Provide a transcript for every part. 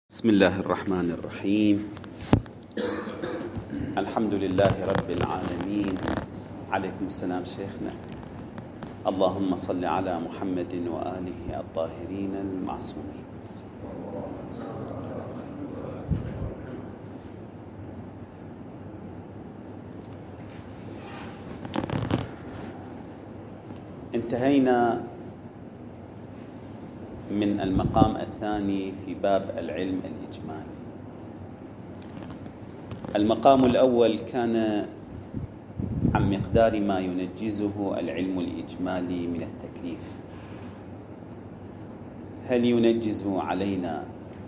بسم الله الرحمن الرحيم. الحمد لله رب العالمين. عليكم السلام شيخنا. اللهم صل على محمد وآله الطاهرين المعصومين. انتهينا من المقام الثاني في باب العلم الإجمالي. المقام الأول كان عن مقدار ما ينجزه العلم الإجمالي من التكليف. هل ينجز علينا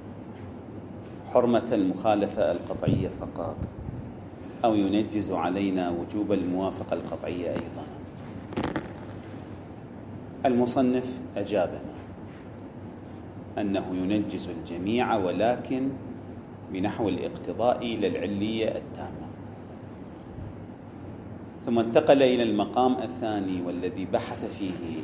حرمة المخالفة القطعية فقط، أو ينجز علينا وجوب الموافقة القطعية أيضا؟ المصنف أجابنا أنه ينجز الجميع، ولكن بنحو الاقتضاء للعلية التامة. ثم انتقل إلى المقام الثاني والذي بحث فيه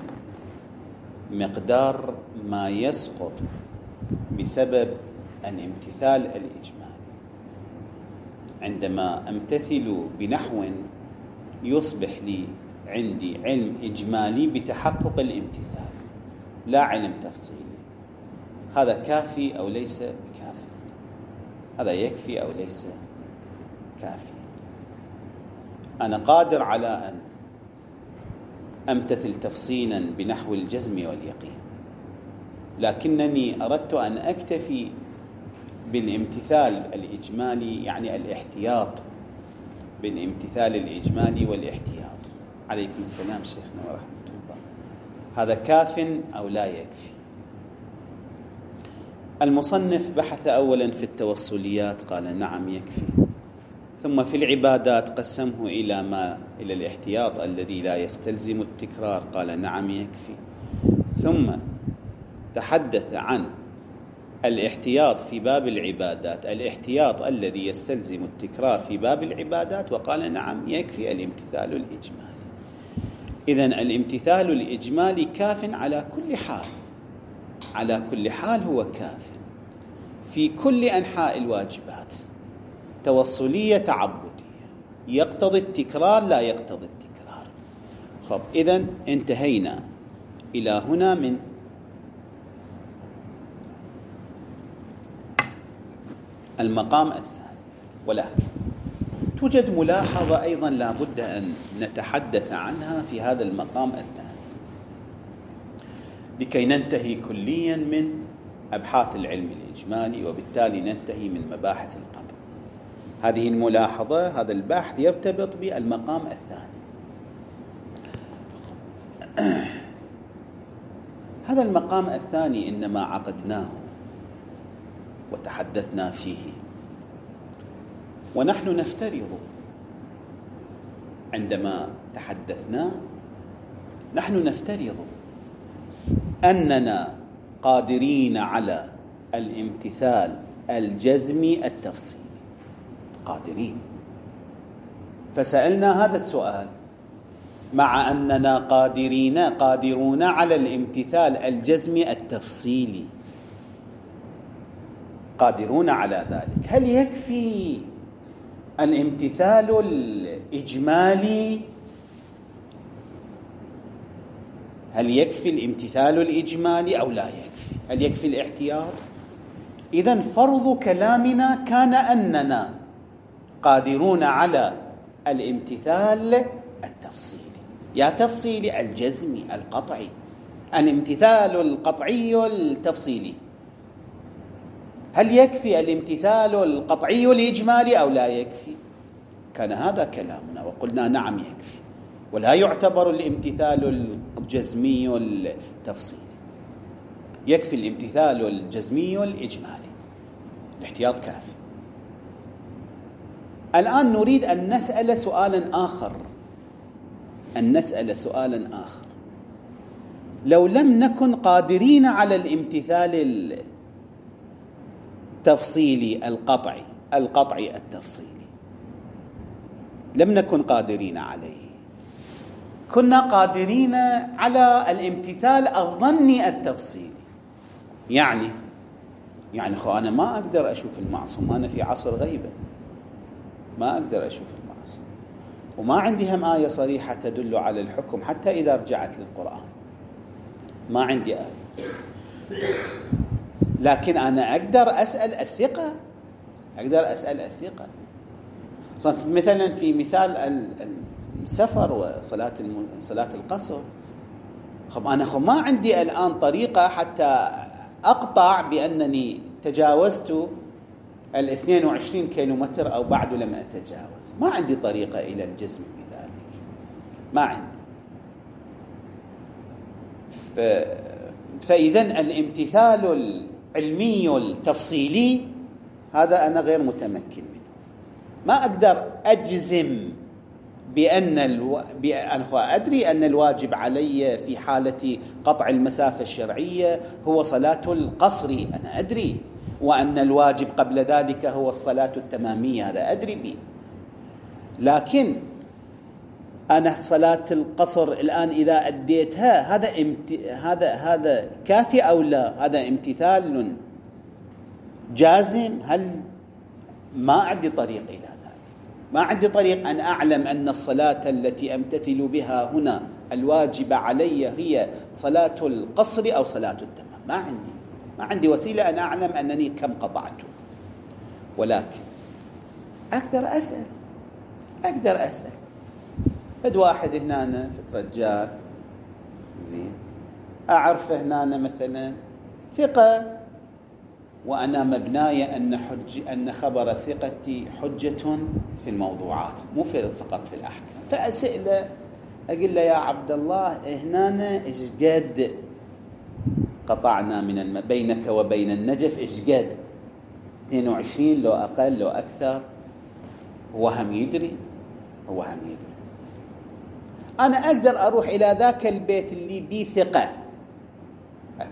مقدار ما يسقط بسبب الامتثال الإجمالي. عندما أمتثل بنحو يصبح لي عندي علم إجمالي بتحقق الامتثال، لا علم تفصيلي. هذا كافي أو ليس بكافي؟ هذا يكفي أو ليس كافي؟ أنا قادر على أن أمتثل تفصيلا بنحو الجزم واليقين، لكنني أردت أن أكتفي بالامتثال الإجمالي، يعني الاحتياط بالامتثال الإجمالي والاحتياط. عليكم السلام شيخنا ورحمة الله. هذا كاف أو لا يكفي؟ المصنف بحث أولا في التوصليات، قال نعم يكفي. ثم في العبادات قسمه إلى الاحتياط الذي لا يستلزم التكرار، قال نعم يكفي. ثم تحدث عن الاحتياط في باب العبادات، الاحتياط الذي يستلزم التكرار في باب العبادات، وقال نعم يكفي الامتثال الإجمالي. إذن الامتثال الإجمالي كاف على كل حال، على كل حال هو كاف في كل أنحاء الواجبات، توصلية تعبدية، يقتضي التكرار لا يقتضي التكرار. خب، إذن انتهينا إلى هنا من المقام الثاني. ولكن توجد ملاحظة أيضا لا بد أن نتحدث عنها في هذا المقام الثاني لكي ننتهي كليا من أبحاث العلم الإجمالي، وبالتالي ننتهي من مباحث القطع. هذه الملاحظة، هذا البحث يرتبط بالمقام الثاني. هذا المقام الثاني إنما عقدناه وتحدثنا فيه ونحن نفترض، عندما تحدثنا نحن نفترض أننا قادرين على الامتثال الجزمي التفصيلي، قادرين. فسألنا هذا السؤال مع أننا قادرون على الامتثال الجزمي التفصيلي، قادرون على ذلك. هل يكفي الامتثال الإجمالي؟ هل يكفي الامتثال الإجمالي أو لا يكفي؟ هل يكفي الاحتياط؟ إذن فرض كلامنا كان أننا قادرون على الامتثال التفصيلي، يا تفصيلي الجزمي القطعي، الامتثال القطعي التفصيلي. هل يكفي الامتثال القطعي الإجمالي أو لا يكفي؟ كان هذا كلامنا وقلنا نعم يكفي، ولا يعتبر الامتثال الجزمي التفصيلي، يكفي الامتثال الجزمي الإجمالي، الاحتياط كافي. الآن نريد أن نسأل سؤالا آخر. لو لم نكن قادرين على الامتثال التفصيلي القطعي التفصيلي، لم نكن قادرين عليه، كنا قادرين على الامتثال الظني التفصيلي. يعني يعني أنا ما أقدر أشوف المعصوم، أنا في عصر غيبة ما أقدر أشوف المعصوم، وما عندي هم آية صريحة تدل على الحكم حتى إذا رجعت للقرآن، ما عندي آية. لكن أنا أقدر أسأل الثقة، أقدر أسأل الثقة. مثلا في مثال السفر وصلاة القصر، أنا ما عندي الآن طريقة حتى أقطع بأنني تجاوزت 22 كيلومتر أو بعد لم أتجاوز، ما عندي طريقة إلى الجزم بذلك، ما عندي. فإذن الامتثال العلمي التفصيلي هذا أنا غير متمكن منه، ما أقدر أجزم بأن أنا أدري أن الواجب علي في حالة قطع المسافة الشرعية هو صلاة القصر، أنا أدري، وأن الواجب قبل ذلك هو الصلاة التمامية، هذا أدري به. لكن أنا صلاة القصر الآن إذا أديتها هذا كافي أو لا؟ هذا امتثال جازم؟ هل ما عندي طريق إلى ذلك؟ ما عندي طريق أن أعلم أن الصلاة التي أمتثل بها هنا الواجب علي هي صلاة القصر أو صلاة التمام، ما عندي وسيلة أن أعلم أنني كم قطعت. ولكن أقدر أسأل فد واحد هنا في رجال زين أعرفه هنا مثلا ثقة، وأنا مبناية أن خبر ثقتي حجة في الموضوعات مو فقط في الأحكام، فأسأله أقول له يا عبد الله هنا إيش قد قطعنا من بينك وبين النجف، إيش قد 22 لو أقل لو أكثر؟ هو هم يدري. أنا أقدر أروح إلى ذاك البيت اللي بيه ثقة، أقدر.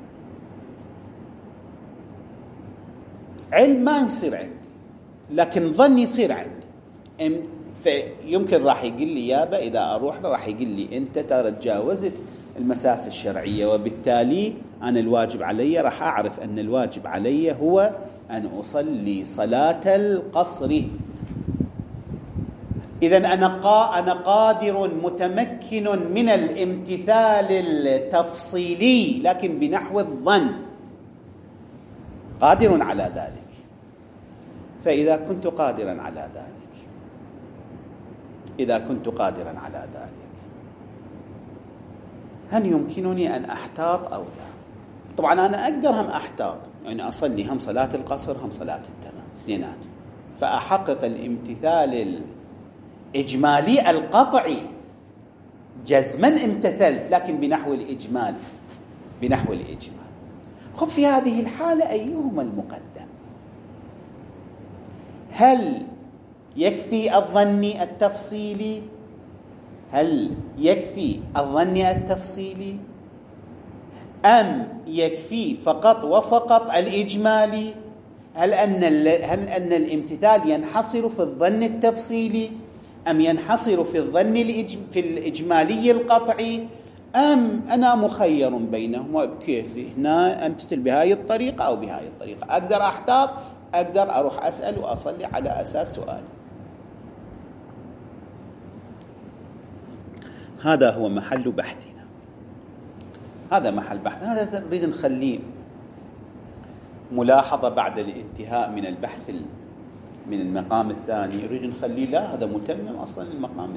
علم ما يصير عندي، لكن ظن يصير عندي. فيمكن راح يقول لي يابا إذا أروح راح يقول لي أنت ترى تجاوزت المسافة الشرعية، وبالتالي أنا الواجب علي راح أعرف أن الواجب علي هو أن أصلي صلاة القصر. إذن أنا قادر متمكن من الامتثال التفصيلي، لكن بنحو الظن قادر على ذلك. فإذا كنت قادرا على ذلك هل يمكنني أن أحتاط أو لا؟ طبعا أنا أقدر هم أحتاط، يعني أصلي هم صلاة القصر هم صلاة التمام اثنينات، فأحقق الامتثال الإجمالي القطعي جزما امتثلت، لكن بنحو الإجمال. خب في هذه الحالة أيهما المقدم؟ هل يكفي الظني التفصيلي أم يكفي فقط وفقط الإجمالي؟ هل أن الامتثال ينحصر في الظن التفصيلي أم ينحصر في في الإجمالي القطعي، أم أنا مخير بينهما بكيفي، هنا أمتثل بهاي الطريقة أو بهاي الطريقة؟ أقدر أحتاط، أقدر أروح أسأل وأصلي على أساس سؤالي. هذا هو محل بحثنا، هذا نريد نخليه ملاحظة بعد الانتهاء من البحث من المقام الثاني. نريد نخليه لا، هذا متمم أصلا المقام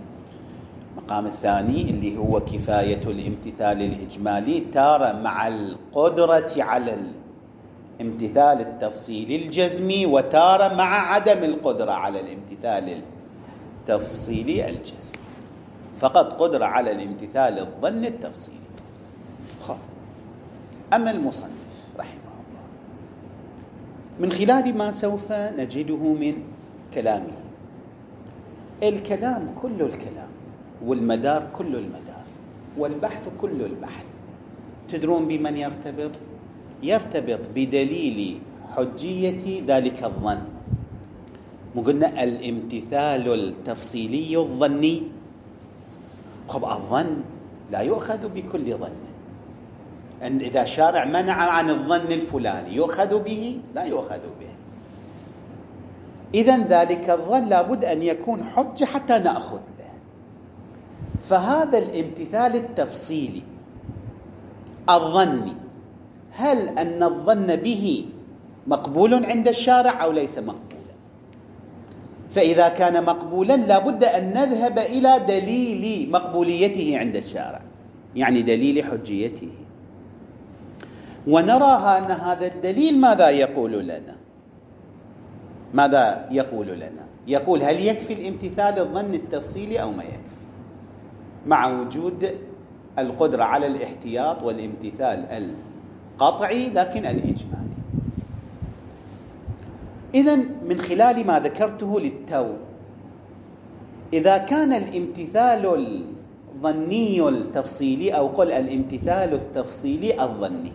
الثاني اللي هو كفاية الامتثال الإجمالي، تارة مع القدرة على الامتثال التفصيلي الجزمي، وتارة مع عدم القدرة على الامتثال التفصيلي الجزمي، فقط قدرة على الامتثال الظن التفصيلي. أما المصنف رحمه الله من خلال ما سوف نجده من كلامه، الكلام كل الكلام، والمدار كل المدار، والبحث كل البحث، تدرون بمن يرتبط بدليل حجية ذلك الظن. قلنا الامتثال التفصيلي الظني. الظن لا يؤخذ بكل ظن، أن إذا شارع منع عن الظن الفلاني يؤخذ به؟ لا يؤخذ به. إذن ذلك الظن لابد أن يكون حجة حتى نأخذ به. فهذا الامتثال التفصيلي الظني، هل أن الظن به مقبول عند الشارع أو ليس مقبولا؟ فإذا كان مقبولا لابد أن نذهب إلى دليل مقبوليته عند الشارع، يعني دليل حجيته، ونرى أن هذا الدليل ماذا يقول لنا؟ ماذا يقول لنا؟ يقول هل يكفي الامتثال الظن التفصيلي أو ما يكفي، مع وجود القدرة على الاحتياط والامتثال القطعي لكن الإجمالي. إذن من خلال ما ذكرته للتو، إذا كان الامتثال الظني التفصيلي أو قل الامتثال التفصيلي الظني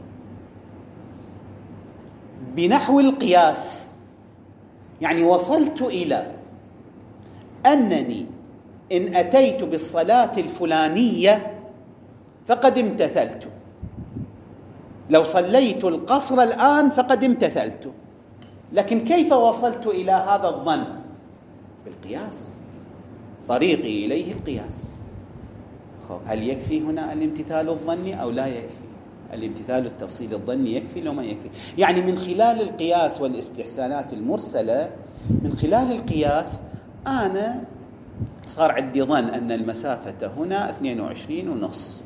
بنحو القياس، يعني وصلت إلى أنني إن أتيت بالصلاة الفلانية فقد امتثلت، لو صليت القصر الآن فقد امتثلت، لكن كيف وصلت إلى هذا الظن؟ بالقياس، طريقي إليه القياس. هل يكفي هنا الامتثال الظني أو لا يكفي؟ الامتثال التفصيلي الظني يكفي لو ما يكفي؟ يعني من خلال القياس والاستحسانات المرسلة، من خلال القياس أنا صار عندي ظن أن المسافة هنا 22.5،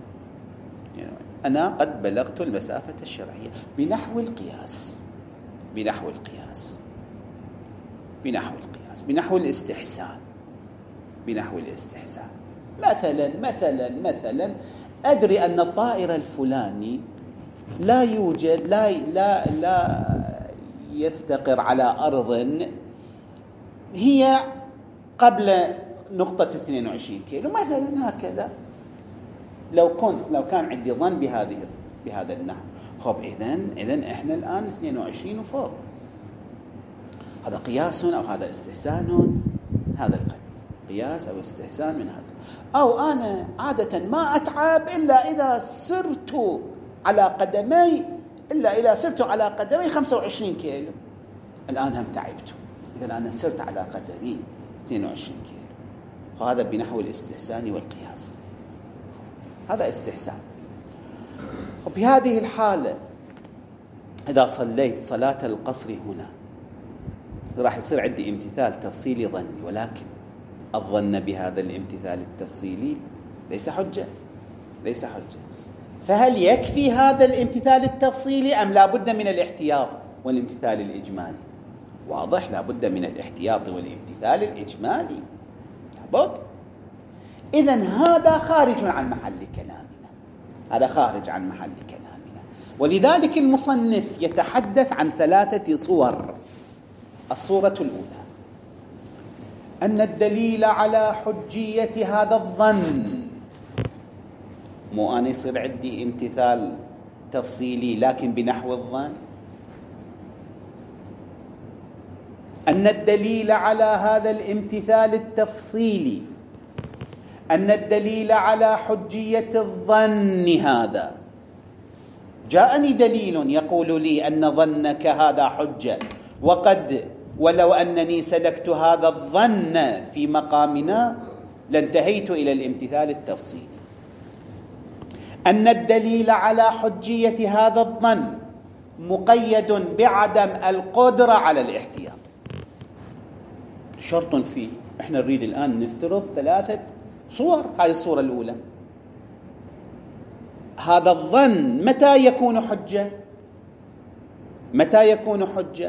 أنا قد بلغت المسافة الشرعية بنحو القياس، بنحو القياس، بنحو القياس، بنحو الاستحسان، بنحو الاستحسان. مثلا أدري أن الطائر الفلاني لا يوجد، لا يستقر على أرض هي قبل نقطة 22 كيلو مثلا، هكذا لو كان عندي ظن بهذا النحو. خب إذن إحنا الآن 22 وفوق، هذا قياس أو هذا استحسان هذا القدر، قياس أو استحسان من هذا. أو أنا عادة ما أتعب إلا إذا سرت على قدمي 25 كيلو، الآن هم تعبت، إذا أنا سرت على قدمي 22 كيلو، وهذا بنحو الاستحسان والقياس، هذا استحسان. وفي هذه الحالة إذا صليت صلاة القصر هنا راح يصير عندي امتثال تفصيلي ظني، ولكن الظن بهذا الامتثال التفصيلي ليس حجة، ليس حجة. فهل يكفي هذا الامتثال التفصيلي أم لا بد من الاحتياط والامتثال الإجمالي؟ واضح، لا بد من الاحتياط والامتثال الإجمالي، لابد. إذن هذا خارج عن محل كلامنا، هذا خارج عن محل كلامنا. ولذلك المصنف يتحدث عن 3 صور. الصورة الأولى أن الدليل على حجية هذا الظن، مو أنا يصير عندي امتثال تفصيلي لكن بنحو الظن، أن الدليل على هذا الامتثال التفصيلي، أن الدليل على حجية الظن هذا، جاءني دليل يقول لي أن ظنك هذا حجة، ولو أنني سلكت هذا الظن في مقامنا لانتهيت إلى الامتثال التفصيلي. أن الدليل على حجية هذا الظن مقيد بعدم القدرة على الاحتياط، شرط فيه. احنا نريد الآن نفترض 3 صور. هذه الصورة الأولى، هذا الظن متى يكون حجة؟ متى يكون حجة؟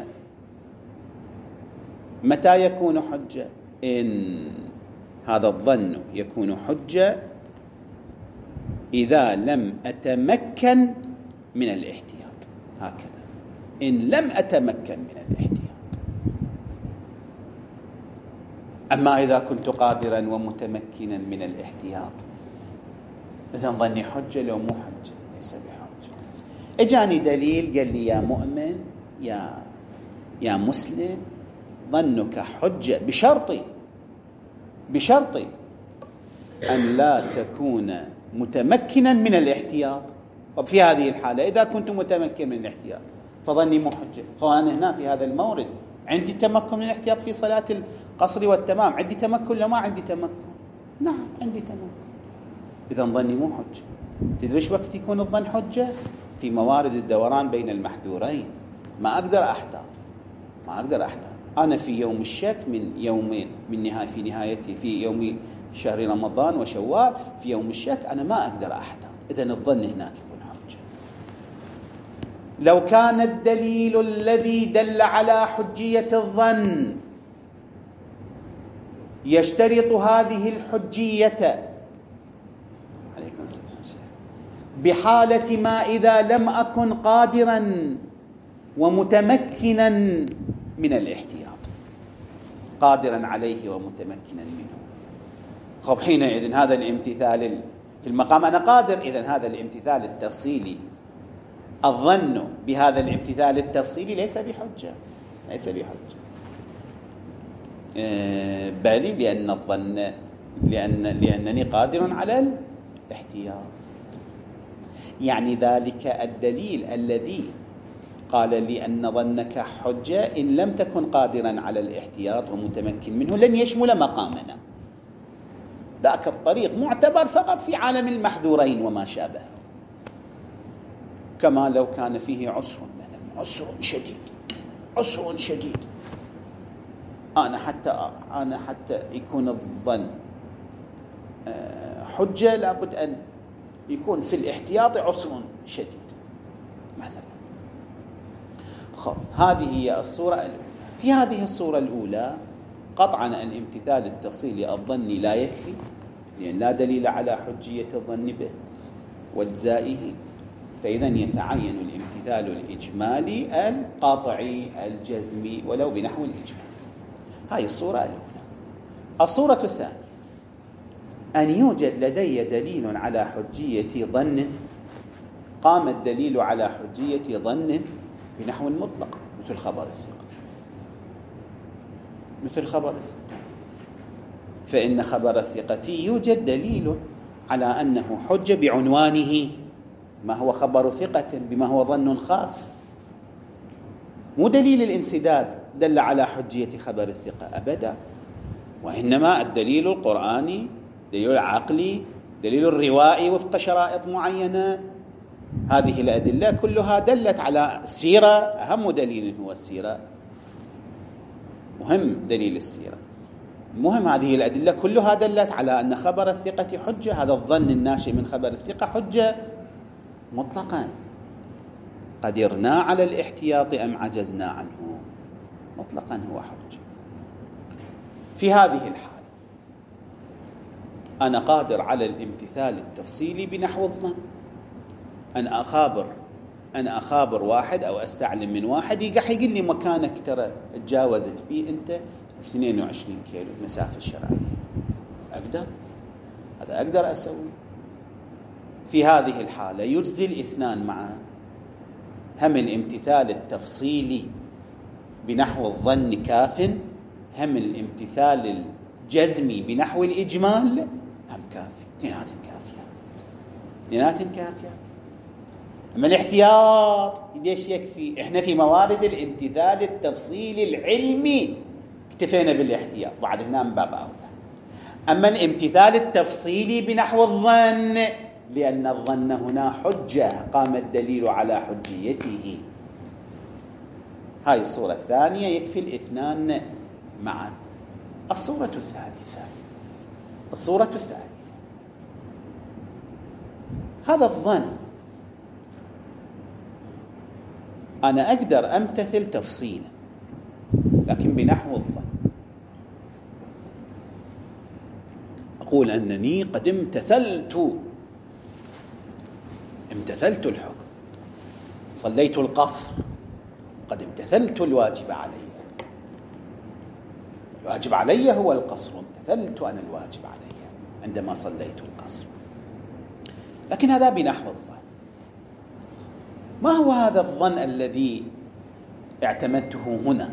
متى يكون حجة؟ إن هذا الظن يكون حجة إذا لم أتمكن من الاحتياط، هكذا، إن لم أتمكن من الاحتياط. أما إذا كنت قادرا ومتمكنا من الاحتياط إذن ظني حجة، لو مو حجة ليس بحجة. اجاني دليل قال لي يا مؤمن يا مسلم ظنك حجة بشرط أن لا تكون متمكنا من الاحتياط. طب في هذه الحالة إذا كنت متمكن من الاحتياط فظني مو حجة. أنا هنا في هذا المورد عندي تمكن من الاحتياط في صلاة القصر والتمام، عندي تمكن ولا ما عندي تمكن؟ نعم عندي تمكن، إذا ظني مو حجة. تدري ايش وقت يكون الظن حجة؟ في موارد الدوران بين المحذورين. ما أقدر أحتاط. أنا في يوم الشك من يومين في نهايته في يوم شهر رمضان وشوال، في يوم الشك أنا ما أقدر أحتاط، إذن الظن هناك يكون حجة. لو كان الدليل الذي دل على حجية الظن يشترط هذه الحجية عليكم السلام بحالة ما إذا لم أكن قادرا ومتمكنا من الاحتياط، قادرا عليه ومتمكنا منه. خب حينئذ هذا الامتثال في المقام أنا قادر، إذن هذا الامتثال التفصيلي، الظن بهذا الامتثال التفصيلي ليس بحجة، بل لأن الظن لأنني قادر على الاحتياط. يعني ذلك الدليل الذي قال لي أن ظنك حجة إن لم تكن قادرا على الاحتياط ومتمكن منه لن يشمل مقامنا. ذاك الطريق معتبر فقط في عالم المحذورين وما شابه، كما لو كان فيه عسر مثلا، عسر شديد، أنا حتى يكون الظن حجة لابد أن يكون في الاحتياط عسر شديد مثلا. هذه هي الصورة الأولى. في هذه الصورة الأولى قطعا الامتثال التفصيلي الظني لا يكفي، لأن لا دليل على حجية الظن به واجزائه، فإذا يتعين الامتثال الإجمالي القاطعي الجزمي ولو بنحو الإجمال. هاي الصورة الأولى. الصورة الثانية أن يوجد لدي دليل على حجية ظن، قام الدليل على حجية ظن بنحو المطلق مثل خبر الثقة، فإن خبر الثقة يوجد دليل على أنه حجة بعنوانه، ما هو خبر ثقة بما هو ظن خاص، مو دليل الانسداد دل على حجية خبر الثقة أبدا، وإنما الدليل القرآني، دليل العقلي، دليل الروائي وفق شرائط معينة. هذه الأدلة كلها دلت على السيرة، أهم دليل هو السيرة، مهم دليل السيرة، المهم هذه الأدلة كلها دلت على أن خبر الثقة حجة، هذا الظن الناشئ من خبر الثقة حجة مطلقا، قدرنا على الاحتياط أم عجزنا عنه، مطلقا هو حجة. في هذه الحال أنا قادر على الامتثال التفصيلي بنحو الظن، أنا أخابر واحد أو أستعلم من واحد يقول لي مكانك ترى تجاوزت بي أنت 22 كيلو المسافة الشرعية، أقدر أسوي. في هذه الحالة يجزي الاثنان معا، هم الامتثال التفصيلي بنحو الظن كاف، هم الامتثال الجزمي بنحو الإجمال هم كافي، اثنينات كافيات. أما الاحتياط ليش يكفي؟ إحنا في موارد الامتثال التفصيلي العلمي اكتفينا بالاحتياط، بعد هنا من باب أولى. أما الامتثال التفصيلي بنحو الظن لأن الظن هنا حجة، قام الدليل على حجيته. هاي الصورة الثانية يكفي الاثنان معا. الصورة الثالثة هذا الظن أنا أقدر أمتثل تفصيلا لكن بنحو الظن، أقول أنني قد امتثلت الحكم، صليت القصر، قد امتثلت الواجب علي هو القصر، امتثلت أنا الواجب علي عندما صليت القصر، لكن هذا بنحو الظن. ما هو هذا الظن الذي اعتمدته هنا؟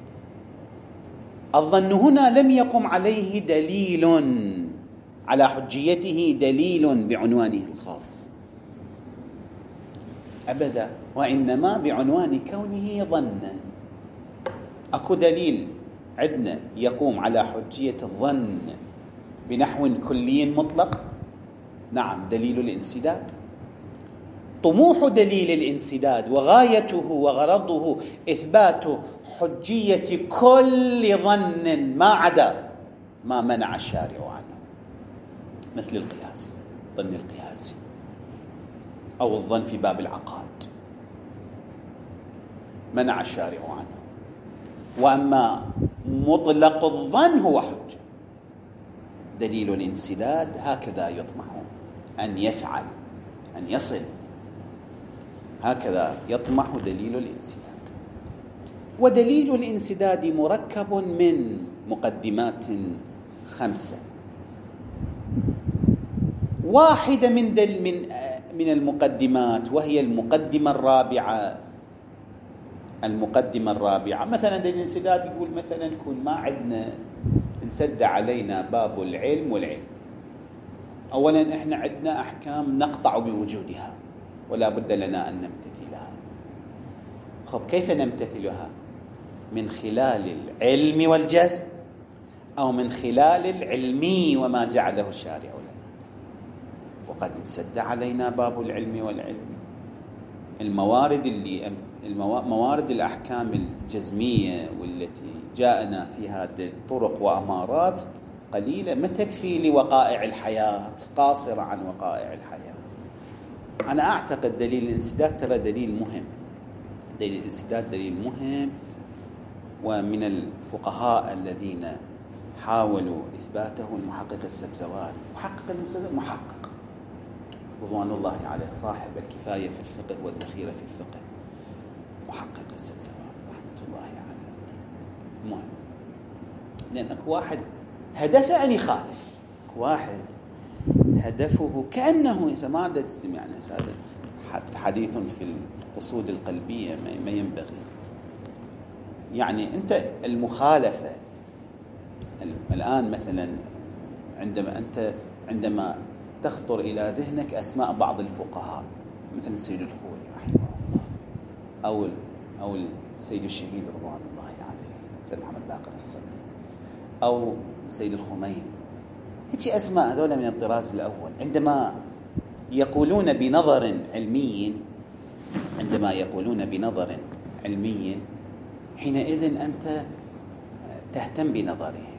الظن هنا لم يقم عليه دليل على حجيته، دليل بعنوانه الخاص، أبدا، وإنما بعنوان كونه ظنا. أكو دليل عندنا يقوم على حجية الظن بنحو كلي مطلق؟ نعم، دليل الانسداد. طموح دليل الانسداد وغايته وغرضه إثبات حجية كل ظن ما عدا ما منع الشارع عنه، مثل القياس، ظن القياسي، أو الظن في باب العقائد منع الشارع عنه. وأما مطلق الظن هو حجة. دليل الانسداد هكذا يطمح أن يفعل، أن يصل، هكذا يطمح دليل الانسداد. ودليل الانسداد مركب من مقدمات 5. واحدة من المقدمات، وهي المقدمة الرابعة. المقدمة الرابعة مثلا دليل الانسداد يقول مثلا يكون ما عندنا، انسد علينا باب العلم والعلم. أولا إحنا عندنا أحكام نقطع بوجودها ولا بد لنا أن نمتثلها. خب كيف نمتثلها؟ من خلال العلم والجزم، أو من خلال العلمي وما جعله الشارع لنا. وقد انسد علينا باب العلم والعلم. موارد الأحكام الجزمية والتي جاءنا فيها طرق وأمارات قليلة، ما تكفي لوقائع الحياة، قاصرة عن وقائع الحياة. أنا أعتقد دليل الانسداد ترى دليل مهم. دليل الانسداد دليل مهم، ومن الفقهاء الذين حاولوا إثباته المحقق السبزواري. محقق رضوان الله عليه، صاحب الكفاية في الفقه والذخيرة في الفقه، محقق السبزواري رحمة الله عليه. مهم، لأن واحد هدفه أن يخالف، واحد هدفه كأنه ما تجزم، يعني هذا حديث في القصود القلبية ما ينبغي. يعني أنت المخالفة الآن مثلا عندما تخطر إلى ذهنك أسماء بعض الفقهاء مثل السيد الخولي رحمه الله، أو السيد الشهيد رضوان الله عليه مثل محمد باقر الصدر، أو السيد الخميني، هيك أسماء هذول من الطراز الأول. عندما يقولون بنظر علمي، حينئذ أنت تهتم بنظرهم.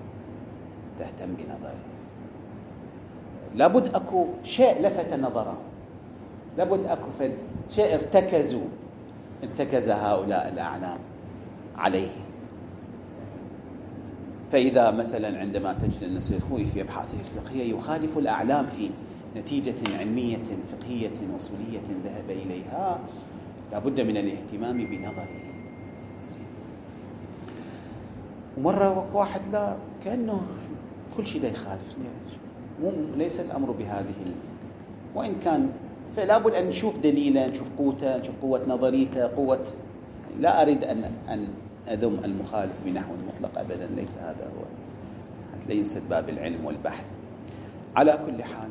لابد أكو شيء لفت نظرهم، لابد أكو شيء ارتكز هؤلاء الأعلام عليه. فإذا مثلا عندما تجد أن السيد الخوئي في أبحاثه الفقهية يخالف الأعلام في نتيجة علمية فقهية وصولية ذهب إليها، لابد من الاهتمام بنظره. ومرة واحد لا، كأنه كل شيء دا يخالف، ليس الأمر بهذه وإن كان، فلا بد أن نشوف دليلا، نشوف قوته، نشوف قوة نظريته، لا أريد أن أذم المخالف بنحو مطلق أبدا، ليس هذا هو، حتى لا ينسد باب العلم والبحث. على كل حال،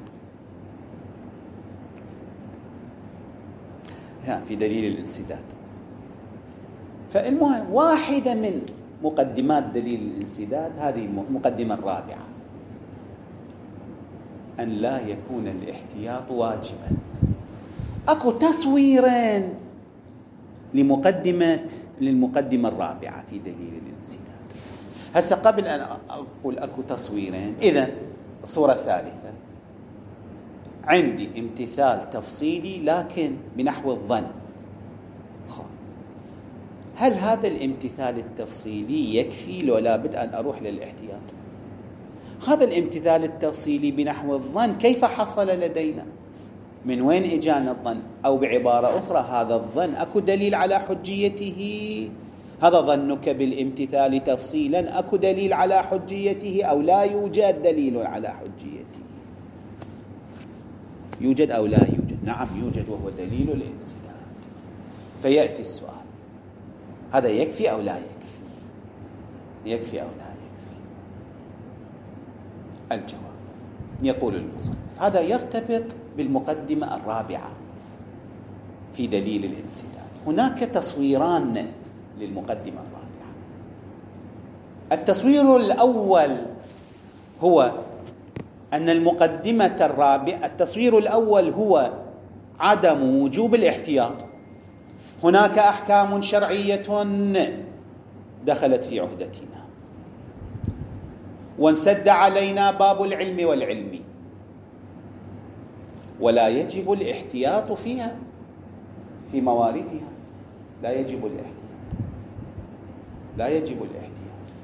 في دليل الانسداد. فالمهم، واحدة من مقدمات دليل الانسداد هذه المقدمة الرابعة، أن لا يكون الاحتياط واجبا. أكو تصويرين للمقدمة الرابعة في دليل الانسداد. هسه قبل أن أقول أكو تصويرين، إذن الصورة الثالثة، عندي امتثال تفصيلي لكن بنحو الظن. هل هذا الامتثال التفصيلي يكفي لو لابد أن أروح للاحتياط؟ هذا الامتثال التفصيلي بنحو الظن كيف حصل لدينا؟ من وين إجانا الظن؟ أو بعبارة أخرى، هذا الظن أكو دليل على حجيته؟ هذا ظنك بالامتثال تفصيلا، أكو دليل على حجيته أو لا يوجد دليل على حجيته؟ يوجد أو لا يوجد؟ نعم يوجد، وهو دليل الانسداد. فيأتي السؤال، هذا يكفي أو لا يكفي؟ يكفي أو لا يكفي؟ الجواب، يقول المصنف، هذا يرتبط بالمقدمة الرابعة. في دليل الانسداد. هناك تصويران للمقدمة الرابعة. التصوير الأول هو أن المقدمة الرابعة، التصوير الأول هو عدم وجوب الاحتياط. هناك أحكام شرعية دخلت في عهدتنا وانسد علينا باب العلم والعلم، ولا يجب الاحتياط فيها في مواردها. لا يجب الاحتياط، لا يجب الاحتياط.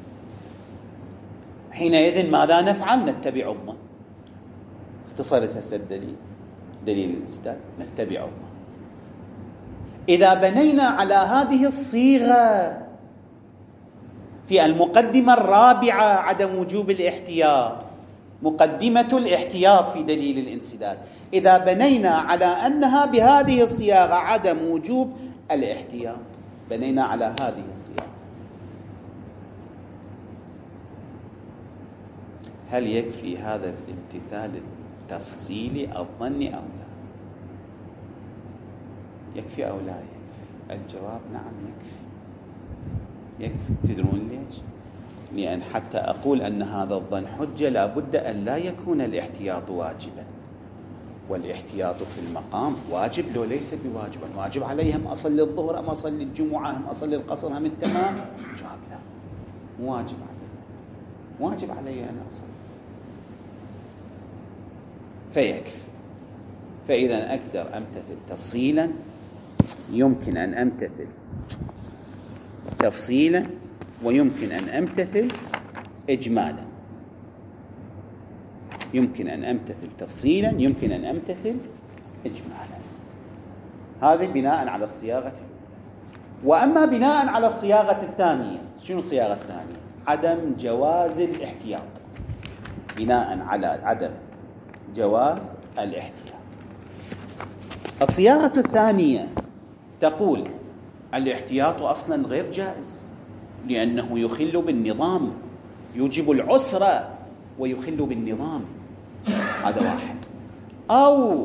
حينئذ ماذا نفعل؟ نتبع الظن. اختصرت هسه دليل الانسداد، نتبع الظن. إذا بنينا على هذه الصيغة في المقدمة الرابعة عدم وجوب الاحتياط، مقدمة الاحتياط في دليل الانسداد، إذا بنينا على أنها بهذه الصياغة عدم وجوب الاحتياط، بنينا على هذه الصياغة، هل يكفي هذا الامتثال التفصيلي الظني أو لا؟ يكفي أو لا يكفي؟ الجواب نعم يكفي. تدرون ليش؟ لأن حتى أقول أن هذا الظن حجة لابد أن لا يكون الاحتياط واجبا، والاحتياط في المقام واجب لو ليس بواجبا. واجب علي هم أصلي الظهر، أم أصلي الجمعة، هم أصلي القصر، هم التمام؟ جواب لا، مو واجب علي، واجب علي أن أصلي، فيكفي. فإذا أقدر أمتثل تفصيلا، يمكن أن أمتثل تفصيلا، ويمكن أن أمتثل إجمالا. يمكن أن أمتثل تفصيلا، يمكن أن أمتثل إجمالا. هذه بناء على الصياغة. وأما بناء على الصياغة الثانية، شنو الصياغة الثانية؟ عدم جواز الاحتياط. بناء على عدم جواز الاحتياط، الصياغة الثانية تقول الاحتياط أصلا غير جائز لأنه يخل بالنظام، يوجب العسرة ويخل بالنظام. هذا واحد. أو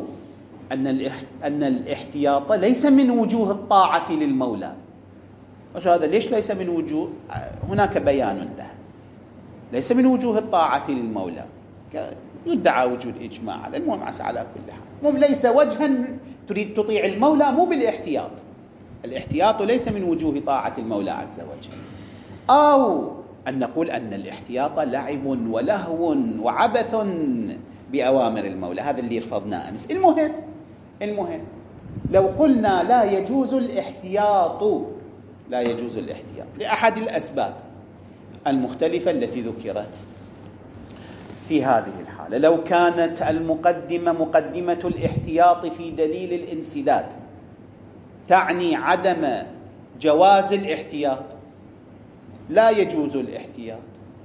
أن الاحتياط ليس من وجوه الطاعة للمولى. بس هذا ليش ليس من وجوه؟ هناك بيان له. ليس من وجوه الطاعة للمولى، يدعى وجود إجماع. المهم على كل حال، المهم ليس وجها تريد تطيع المولى، مو بالاحتياط. الاحتياط ليس من وجوه طاعة المولى عز وجل. أو أن نقول أن الاحتياط لعب ولهو وعبث بأوامر المولى، هذا اللي رفضناه أمس. المهم لو قلنا لا يجوز الاحتياط، لا يجوز الاحتياط لأحد الأسباب المختلفة التي ذكرت في هذه الحالة، لو كانت المقدمة مقدمة الاحتياط في دليل الانسداد تعني عدم جواز الاحتياط، لا يجوز الاحتياط،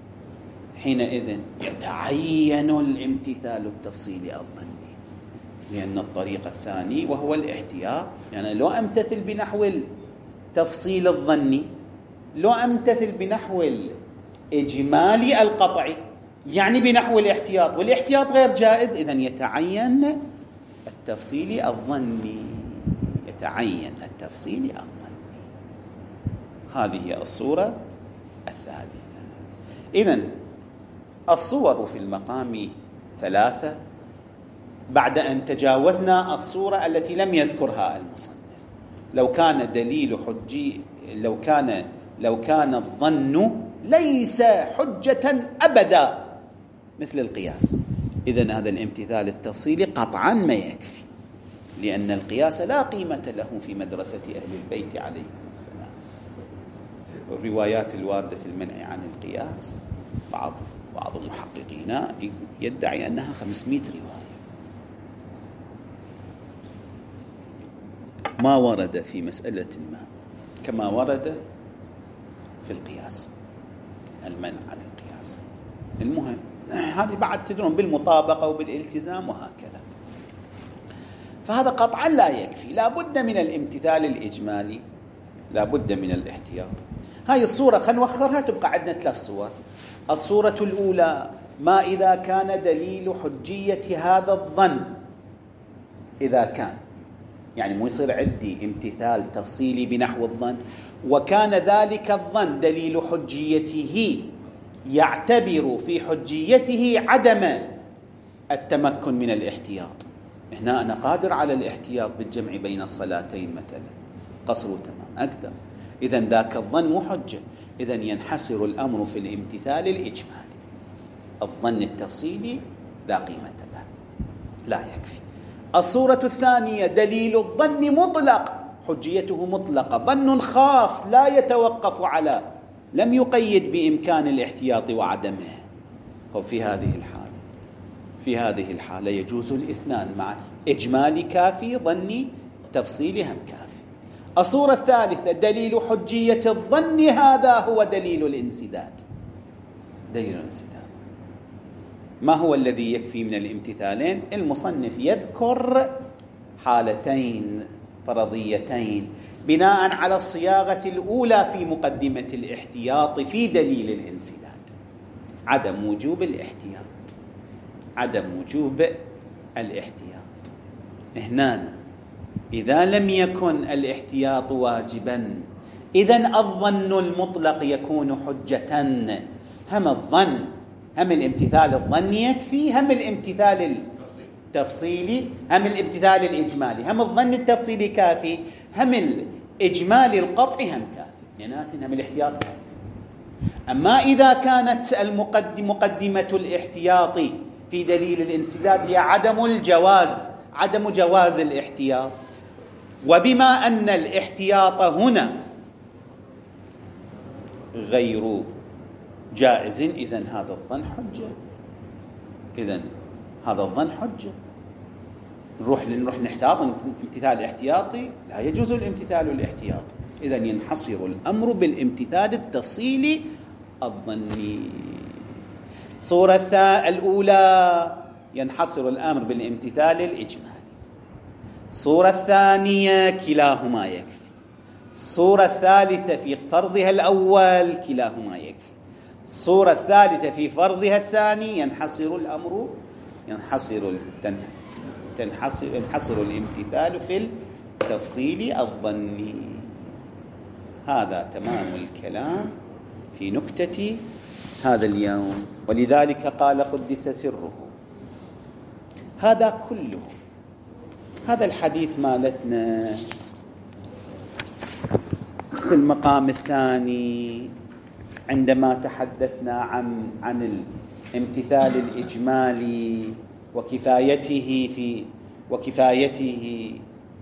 حينئذ يتعين الامتثال التفصيلي الظني، لأن الطريق الثاني وهو الاحتياط. يعني لو أمتثل بنحو التفصيل الظني، لو أمتثل بنحو الإجمالي القطعي، يعني بنحو الاحتياط، والاحتياط غير جائز، إذن يتعين التفصيل الظني، يتعين التفصيل الظني. هذه هي الصورة الثالثة. إذن الصور في المقام ثلاثة بعد أن تجاوزنا الصورة التي لم يذكرها المصنف. لو كان دليل حجي، لو كان الظن ليس حجة أبدا مثل القياس، إذن هذا الامتثال التفصيلي قطعا ما يكفي، لأن القياس لا قيمة له في مدرسة أهل البيت عليهم السلام. الروايات الواردة في المنع عن القياس، بعض المحققين يدعي أنها 500 رواية. ما ورد في مسألة ما كما ورد في القياس، المنع عن القياس. المهم هذه بعد تدرون بالمطابقة وبالالتزام وهكذا. فهذا قطعا لا يكفي، لا بد من الامتثال الإجمالي، لا بد من الاحتياط. هاي الصورة خلينا نوخرها، تبقى عندنا 3 صور. الصورة الأولى ما إذا كان دليل حجية هذا الظن، إذا كان يعني مو يصير عندي امتثال تفصيلي بنحو الظن، وكان ذلك الظن دليل حجيته يعتبر في حجيته عدم التمكن من الاحتياط. هنا أنا قادر على الاحتياط بالجمع بين الصلاتين مثلا، قصر تمام أقدر، إذن ذاك الظن مو حجة، إذن ينحصر الأمر في الامتثال الإجمالي. الظن التفصيلي لا قيمة له، لا يكفي. الصورة الثانية دليل الظن مطلق، حجيته مطلقة، ظن خاص لا يتوقف على، لم يقيد بإمكان الاحتياط وعدمه. في هذه الحالة يجوز الاثنان معا، إجمالي كافي، ظني تفصيلي هم كافي. الصورة الثالثة دليل حجية الظن، هذا هو دليل الانسداد. دليل الانسداد ما هو الذي يكفي من الامتثالين؟ المصنف يذكر حالتين فرضيتين بناء على الصياغة الأولى في مقدمة الاحتياط في دليل الانسداد: عدم وجوب الاحتياط. عدم وجوب الاحتياط هنا إذا لم يكن الاحتياط واجبا، إذن الظن المطلق يكون حجة. هم الظن، هم الامتثال الظني يكفي، هم الامتثال التفصيلي، هم الامتثال الإجمالي، هم الظن التفصيلي كافي، هم الإجمالي القطعي هم كافي، هم الاحتياط كافي. أما إذا كانت مقدمة الاحتياط في دليل الانسداد هي عدم جواز الاحتياط، وبما أن الاحتياط هنا غير جائز، إذن هذا الظن حجة. إذن هذا الظن حجة. نروح نحتاط امتثال احتياطي، لا يجوز الامتثال الاحتياطي، إذن ينحصر الأمر بالامتثال التفصيلي الظني. صورة الأولى ينحصر الأمر بالامتثال الإجمالي. صورة الثانية كلاهما يكفي. الصورة الثالثة في فرضها الأول كلاهما يكفي. الصورة الثالثة في فرضها الثاني ينحصر الأمر، ينحصر الامتثال في التفصيل الظني. هذا تمام الكلام في نكتة هذا اليوم، ولذلك قال قدس سره. هذا كله، هذا الحديث مالتنا في المقام الثاني عندما تحدثنا عن الامتثال الإجمالي وكفايته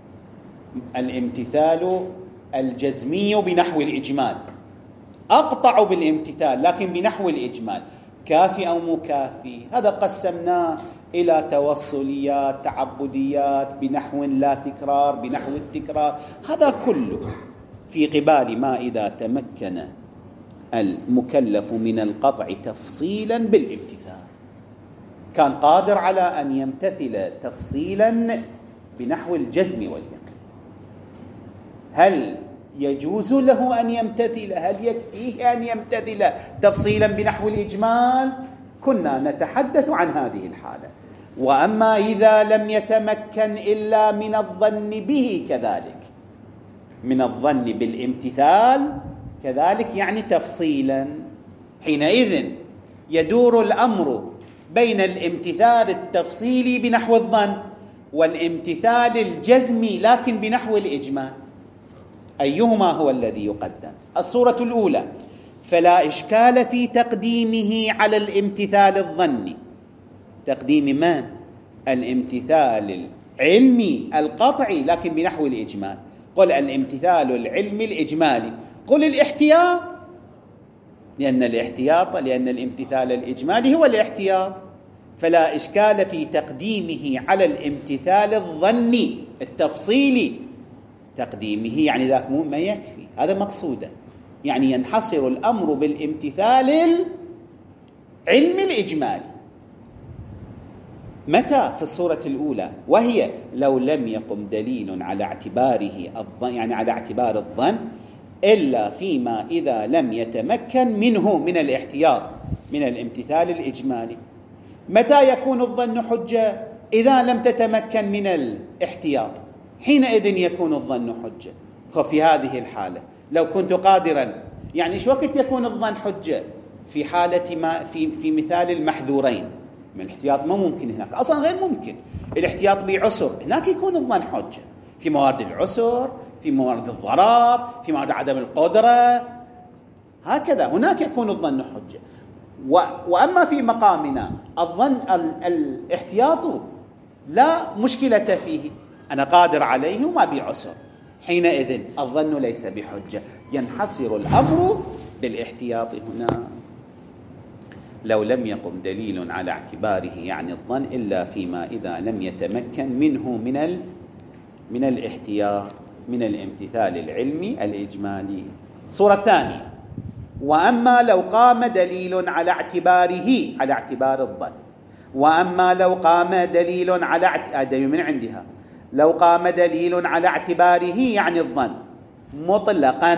الامتثال الجزمي بنحو الإجمال، أقطع بالامتثال لكن بنحو الإجمال، كافي أو مو كافي. هذا قسمناه إلى توصليات، تعبديات، بنحو لا تكرار، بنحو التكرار. هذا كله في قبال ما إذا تمكن المكلف من القطع تفصيلا بالامتثال، كان قادر على أن يمتثل تفصيلا بنحو الجزم واليقين. هل يجوز له أن يمتثل؟ هل يكفيه أن يمتثل تفصيلا بنحو الإجمال؟ كنا نتحدث عن هذه الحالة. وأما إذا لم يتمكن إلا من الظن به كذلك، من الظن بالامتثال كذلك، يعني تفصيلا، حينئذ يدور الأمر بين الامتثال التفصيلي بنحو الظن والامتثال الجزمي لكن بنحو الإجمال. أيهما هو الذي يقدم؟ الصورة الأولى: فلا إشكال في تقديمه على الامتثال الظني. تقديم من؟ الامتثال العلمي القطعي لكن بنحو الإجمال. قل الامتثال العلمي الإجمالي، قل الاحتياط، لأن الامتثال الإجمالي هو الاحتياط. فلا إشكال في تقديمه على الامتثال الظني التفصيلي. تقديمه يعني ذاك مو ما يكفي، هذا مقصوده، يعني ينحصر الأمر بالامتثال العلمي الإجمالي. متى؟ في الصورة الأولى، وهي لو لم يقم دليل على اعتباره الظن، يعني على اعتبار الظن، إلا فيما إذا لم يتمكن منه من الاحتياط من الامتثال الإجمالي. متى يكون الظن حجة؟ إذا لم تتمكن من الاحتياط. حينئذ يكون الظن حجة. ففي هذه الحالة لو كنت قادرا، يعني إيش وقت يكون الظن حجة؟ في حالة ما في مثال المحذورين من الاحتياط، ما ممكن هناك، أصلا غير ممكن. الاحتياط بعسر، هناك يكون الظن حجة في موارد العسر، في موارد الضرر، في موارد عدم القدرة، هكذا هناك يكون الظن حجة. وأما في مقامنا الظن الاحتياط لا مشكلة فيه، أنا قادر عليه وما بعسر، حينئذ الظن ليس بحجة، ينحصر الأمر بالاحتياط هنا. لو لم يقم دليل على اعتباره يعني الظن إلا فيما إذا لم يتمكن منه من الاحتياط، من الامتثال العلمي الإجمالي. صورة ثانية: وأما لو قام دليل على اعتباره، على اعتبار الظن، وأما لو قام دليل على دليل من عندها، لو قام دليل على اعتباره يعني الظن مطلقا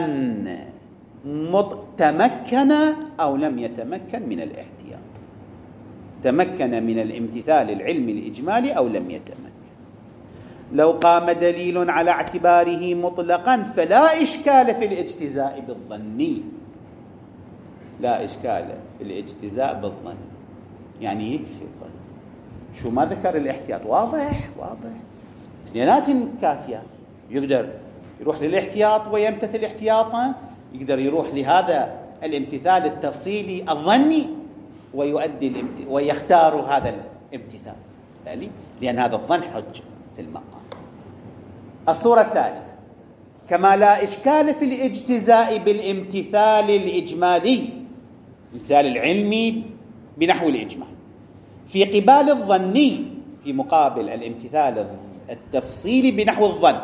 تمكن أو لم يتمكن من الاحتياط، تمكن من الامتثال العلمي الإجمالي أو لم يتمكن. لو قام دليل على اعتباره مطلقا فلا إشكال في الاجتزاء بالظن، لا إشكال في الاجتزاء بالظن، يعني يكفي الظن. شو ما ذكر الاحتياط، واضح اثنيناتهم كافيات. يقدر يروح للاحتياط ويمتثل احتياطا، يقدر يروح لهذا الامتثال التفصيلي الظني ويؤدي ويختار هذا الامتثال، لأن هذا الظن حجة في المقام. الصورة الثالثة: كما لا إشكال في الاجتزاء بالامتثال الإجمالي، الامتثال العلمي بنحو الإجمال، في قبال الظني، في مقابل الامتثال التفصيلي بنحو الظن.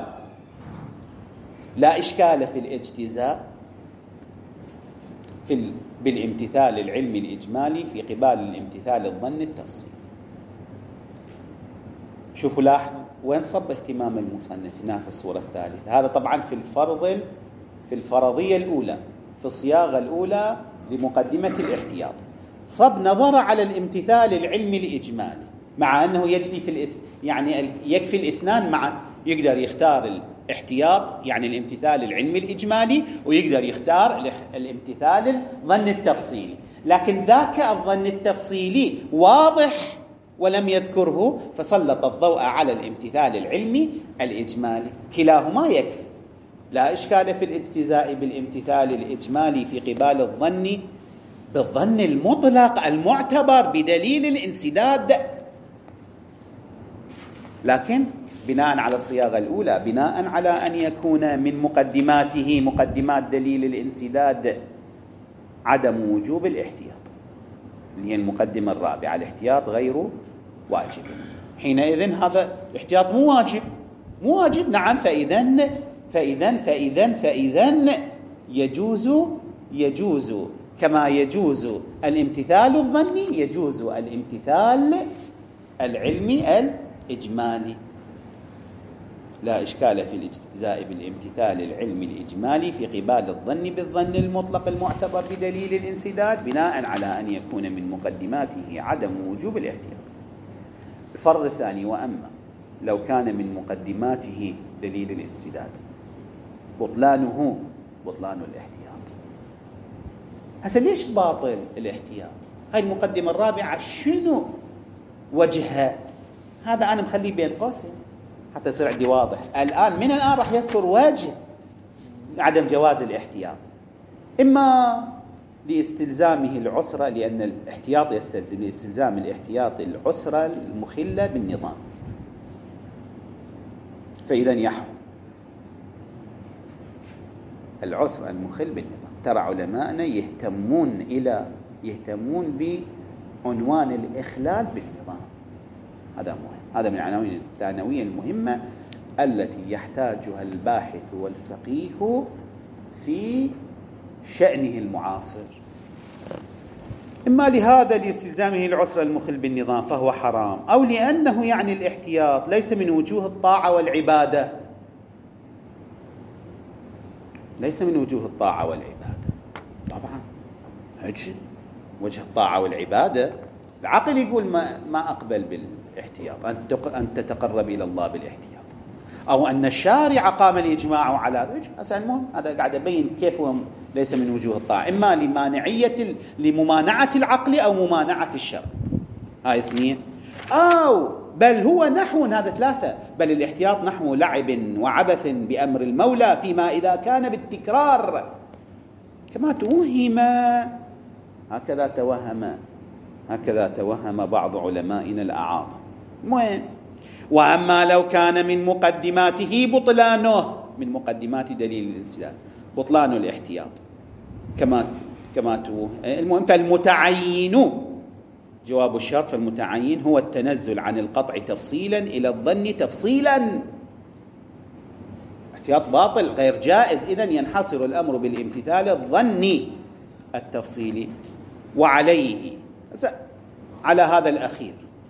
لا إشكال في الاجتزاء بالامتثال العلمي الإجمالي في قبال الامتثال الظني التفصيلي. شوفوا لاحظ وين صب اهتمام المصنف هنا في الصورة الثالثة. هذا طبعا في الفرضية الأولى، في الصياغة الأولى لمقدمة الاحتياط، صب نظر على الامتثال العلمي الإجمالي، مع أنه يجري يعني يكفي الاثنان معا، يقدر يختار الاحتياط يعني الامتثال العلمي الإجمالي، ويقدر يختار الامتثال الظن التفصيلي، لكن ذاك الظن التفصيلي واضح ولم يذكره، فسلط الضوء على الامتثال العلمي الإجمالي. كلاهما يكفي. لا إشكال في الاجتزاء بالامتثال الإجمالي في قبال الظن بالظن المطلق المعتبر بدليل الانسداد، لكن بناء على الصياغة الأولى، بناء على أن يكون من مقدماته، مقدمات دليل الانسداد، عدم وجوب الاحتياط، اللي هي المقدمة الرابعة: الاحتياط غير واجب. حينئذ هذا الاحتياط مو واجب. نعم. فإذن يجوز كما يجوز الامتثال الظني يجوز الامتثال العلمي الإجمالي. لا إشكال في الاجتزاء بالامتثال العلمي الإجمالي في قبال الظن بالظن المطلق المعتبر بدليل الانسداد، بناء على أن يكون من مقدماته عدم وجوب الاحتياط. الفرض الثاني: وأما لو كان من مقدماته دليل الانسداد، بطلان الاحتياط. هسه ليش باطل الاحتياط؟ هاي المقدمة الرابعة شنو وجهها؟ هذا أنا مخليه بين قوسين حتى يصير عندي واضح. من الآن راح يذكر وجه عدم جواز الاحتياط: إما لاستلزامه العسرة، لأن الاحتياط يستلزم لاستلزام الاحتياط العسرة المخلة بالنظام، فإذا يحرم العسرة المخل بالنظام. ترى علماءنا يهتمون بعنوان الإخلال بالنظام، هذا مهم، هذا من العناوين الثانوية المهمة التي يحتاجها الباحث والفقيه في شأنه المعاصر. إما لهذا لاستلزامه العسرة المخل بالنظام فهو حرام، أو لأنه يعني الاحتياط ليس من وجوه الطاعة والعبادة، ليس من وجوه الطاعة والعبادة. طبعا وجه الطاعة والعبادة العقل يقول ما أقبل بالاحتياط، أن تتقرب إلى الله بالاحتياط. أو أن الشارع قام الإجماع على هذا. المهم هذا قاعد أبين كيف هو ليس من وجوه الطاعة، إما لممانعة العقل أو ممانعة الشرع. هاي 2. أو بل هو نحو، هذا 3، بل الاحتياط نحو لعب وعبث بأمر المولى فيما إذا كان بالتكرار كما توهم. هكذا توهم بعض علمائنا الأعاظم. المهم وأما لو كان من مقدماته بطلانه، من مقدمات دليل الانسداد بطلان الاحتياط كما توهم. المهم فالمتعين، جواب الشرط، فالمتعين هو التنزل عن القطع تفصيلا إلى الظن تفصيلا. احتياط باطل غير جائز، إذن ينحصر الأمر بالامتثال الظني التفصيلي. وعليه على هذا الأخير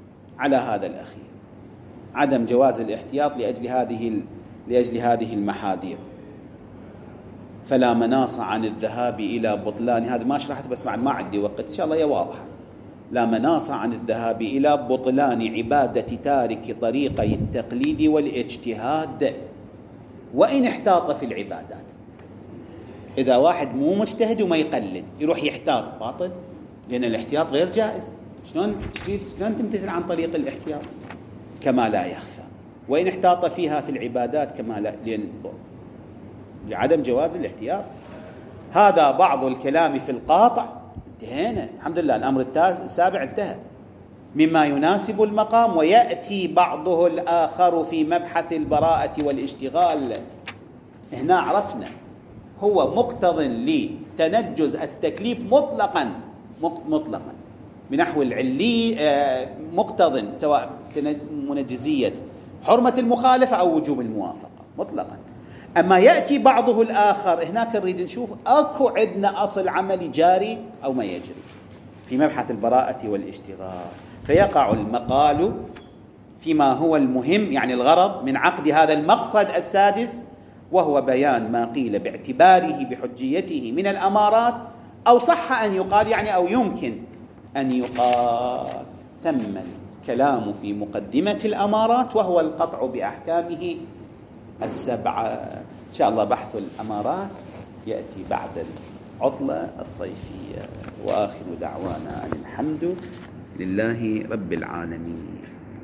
عدم جواز الاحتياط لأجل هذه المحاذير، فلا مناص عن الذهاب إلى بطلان. هذا ما شرحت بس ما عندي وقت، إن شاء الله هي واضحة. لا مناص عن الذهاب إلى بطلان عبادة تارك طريقي التقليد والاجتهاد وإن احتاط في العبادات. إذا واحد مو مجتهد وما يقلد يروح يحتاط، باطل، لأن الاحتياط غير جائز. شلون تمتثل عن طريق الاحتياط؟ كما لا يخفى. وإن احتاط فيها في العبادات كما لا، لعدم جواز الاحتياط. هذا بعض الكلام في القاطع. انتهينا الحمد لله. الأمر السابع انتهى مما يناسب المقام. ويأتي بعضه الآخر في مبحث البراءة والاشتغال. هنا عرفنا هو مقتض لتنجز التكليف مطلقا بنحو العلي، مقتض سواء منجزية حرمة المخالفة أو وجوب الموافقة مطلقا. أما يأتي بعضه الآخر، هناك نريد نشوف أكو عندنا أصل عملي جاري أو ما يجري في مبحث البراءة والاشتغال، فيقع المقال فيما هو المهم، يعني الغرض من عقد هذا المقصد السادس، وهو بيان ما قيل باعتباره بحجيته من الأمارات، أو صح أن يقال يعني أو يمكن أن يقال تم الكلام في مقدمة الأمارات وهو القطع بأحكامه السبعة. إن شاء الله بحث الأمارات يأتي بعد العطلة الصيفية. وآخر دعوانا أن الحمد لله رب العالمين.